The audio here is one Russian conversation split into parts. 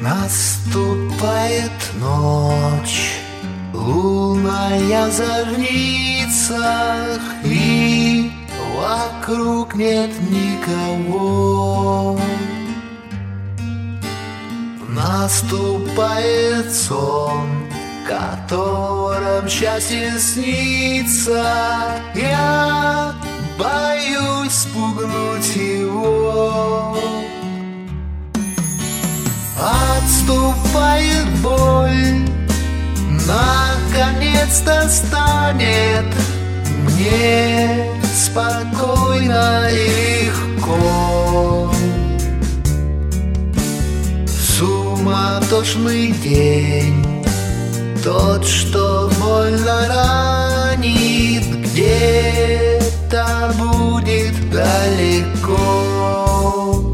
Наступает ночь, лунная в зорницах, и вокруг нет никого. Наступает сон, в котором счастье снится. Я боюсь спугнуть его. Отступает боль, наконец-то станет мне спокойно и легко. Суматошный день, тот, что больно ранит, где-то будет далеко.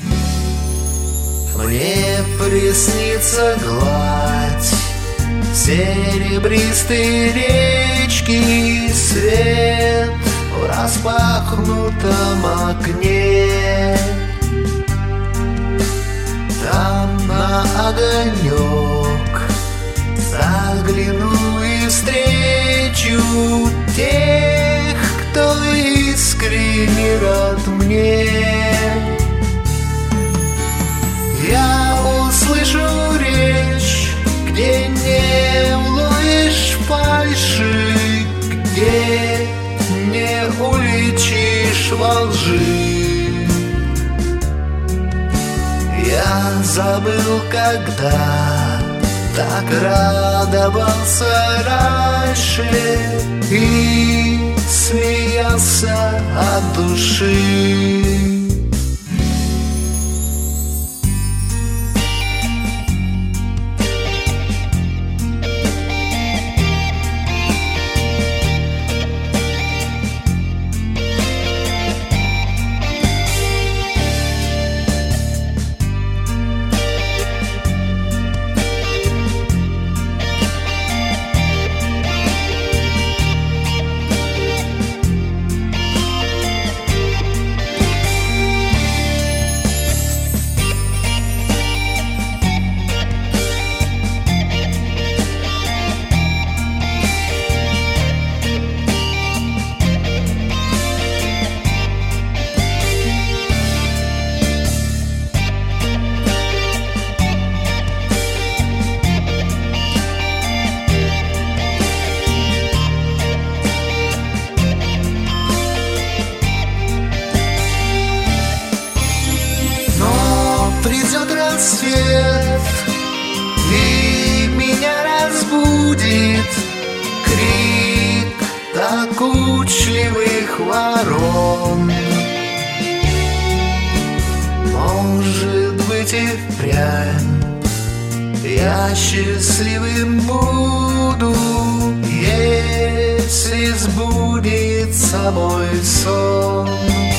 Мне приснится гладь серебристой речки, свет в распахнутом окне. Там на огонек загляну и встречу тех, кто искренне рад мне. Я услышу речь, где не уловишь фальши, где не уличишь во лжи. Я забыл, когда так радовался раньше и смеялся от души. Придет рассвет, и меня разбудит крик докучливых ворон. Может быть, и впрямь я счастливым буду, если сбудется мой сон.